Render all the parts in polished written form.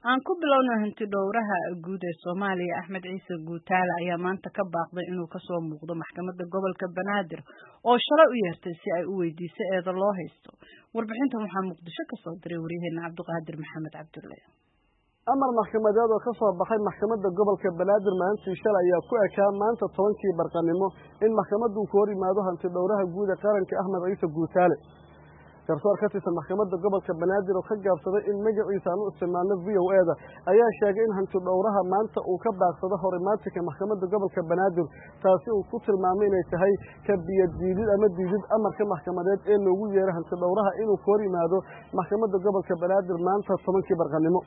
aan ku bilowno hanti dhowraha guud ee Soomaaliya Axmed Ciise Guutaale ayaa maanta ka baaqday inuu ka soo muuqdo maxkamadda gobolka Banaadir oo shalay u yeertay si ay u weydiiso eedo loo haysto. Warbixintan waxaa Muqdisho ka soo diray wariyaheena Cabdiqaadir Maxamed Cabdulle. amar maxkamadeed oo ka soo baxay maxkamadda gobolka Banaadir maalintii shalay ayaa ku ekaa maanta 10kii barqanimo in maxkamaddu ku hor yimaado hanti dhowraha guud ee qaranka Axmed Ciise Guutaale. garsoor ka tirsan maxkamadda gobolka Banaadir oo ka gaabsaday in magaciisa aanu isticmaalno VOA-da ayaa sheegay in hanti dhowraha maanta uu ka baaqsado horimaatinka maxkamadda gobolka Banaadir taasi uu ku tilmaamay inay tahay ka biyadiidid ama diidid amarka maxkamadeed ee loogu yeeray hanti dhowraha inuu ku hor yimaado maxkamadda gobolka Banaadir maanta 10kii barqanimo.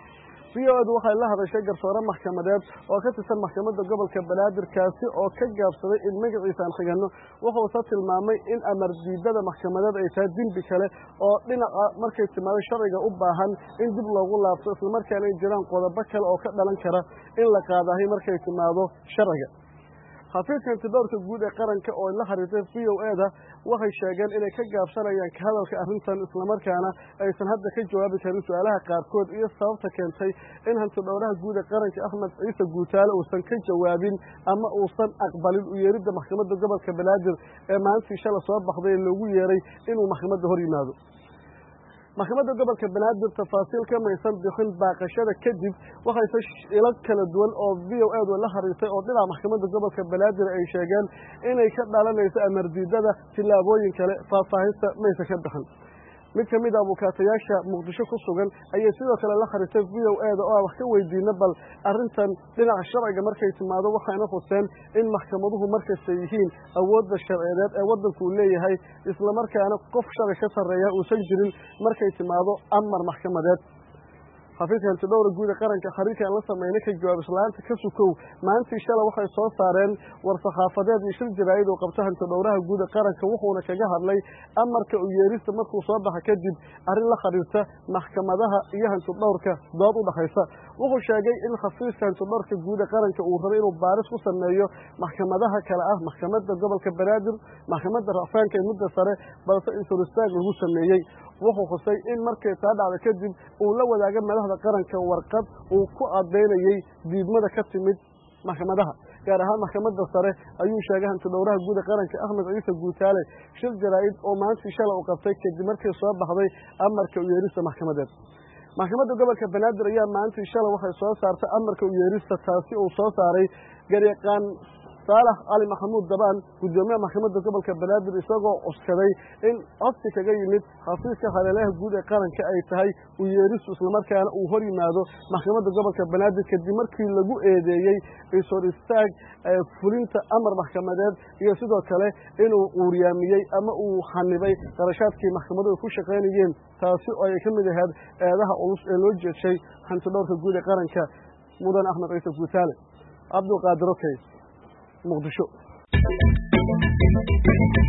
VOA-du waxay la hadashay garsoore maxkamadeed oo ka tirsan maxkamadda gobolka Banaadir kaasi oo ka gaabsaday in magaciisa aan xigano wuxuu tilmaamay in amar diidada maxkamadeed ay tahay dembi kale oo dhinaca markay timaado sharciga u baahan in dib loogu laabto isla markaana ay jiraan qodobo kale oo ka dhalan kara in la qaadahay markay timaado sharciga. xafiiska hanti dhowrka guud ee qaranka oo la xiriirtay VOA-da waxay sheegeen inay ka gaabsanayaan ka hadalka arrintan isla markaana aysan hadda ka jawaabi karin su'aalaha qaarkood iyo sababta keentay in hanti dhowraha guud ee qaranka Axmed Ciise Guutaale uusan ka jawaabin ama uusan aqbalin u yeeridda maxkamadda gobolka Banaadir ee maalintii shalay soo baxday loogu yeeray inuu maxkamadda hor yimaado. maxkamadda gobolka Banaadir tafaasiil ka maysan bixin baaqashada kadib waxay ilo kala duwan oo VOA-du la xiriirtay oo dhinaca maxkamadda gobolka Banaadir ay sheegeen inay ka dhalanayso amar diidada tilaabooyin kale faahfaahinta maysan ka bixin. mid ka mid ah abukaatayaasha Muqdisho ku sugan ayay sidoo kale la xiriirtay VOA-da oo wax ka weydiinay bal arrintan dhinaca sharciga markay timaado waxayna xuseen in maxkamaduhu markasta yihiin awoodda sharciyeed ee waddanku leeyahay isla markaana qof sharci ka sareeya uusan jirin markay timaado amar maxkamadeed. xafiiska hanti dhowrka guud ee qaranka xiriirkan la sameeyay ka jawaab islaanta ka sukow maalintii shalay waxay soo saareen war saxaafadeed iyo shir jaraa'id oo qabta hanti dhowraha guud ee qaranka wuxuuna kaga hadlay amarka u yeerista markuu soo baxay kadib arrin la xiriirta maxkamadaha iyo hanti dhowrka dood u dhaxaysa. wuxuu sheegay in xafiiska hanti dhowrka guud ee qaranka uu rabay inuu baaris ku sameeyo maxkamadaha kale ah maxkamadda gobolka Banaadir, maxkamadda rafeanka ee muddo sare balse in suristaag lagu sameeyay. wuxuu xusay in markay taa dhacday kadib uu la wadaagay madaxda qaranka warqad uu ku cadeynayay diidmada ka timid maxkamadaha gaar ahaan maxkamadda sare ayuu sheegay hanti dhowraha guud ee qaranka Axmed Ciise Guutaale shir jaraa'id oo maalintii shalay u qabtay kadib markii soo baxday amarka u yeerista maxkamadeed. maxkamadda gobolka Banaadir ayaa maalintii shalay waxay soo saartay amarka u yeerista taasi uu soo saaray garyaqaan Saalax Ali Maxamuud Dabaan gudoomiyaha maxkamadda gobolka Banaadir isagoo cuskaday in codsi kaga yimid xafiiska hareeraha guud ee qaranka ay tahay u yeeristu isla markaana uu hor yimaado maxkamadda gobolka Banaadir kadib markii lagu eedeeyay isor istaag fulinta amar maxkamadeed iyo sidoo kale inuu uuriyaamiyay ama uu xanibay qarashaadkii maxkamaduhu ku shaqeynayeen taasi oo ay ka mid ahayd eedaha culus ee loo jeedshay hanti dhowrka guud ee qaranka mudan Axmed Ciise Guutaale. Cabdiqaadir Muqdisho.